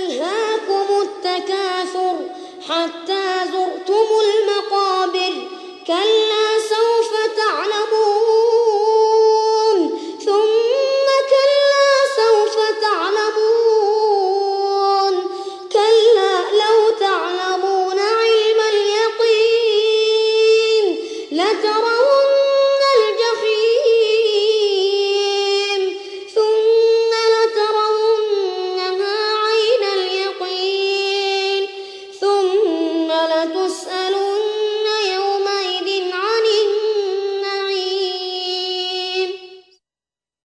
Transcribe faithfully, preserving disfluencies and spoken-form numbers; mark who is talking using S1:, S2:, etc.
S1: ألهاكم التكاثر حتى زرتم المقابر كلا سوف تعلمون ثم كلا سوف تعلمون كلا لو تعلمون علم اليقين لترى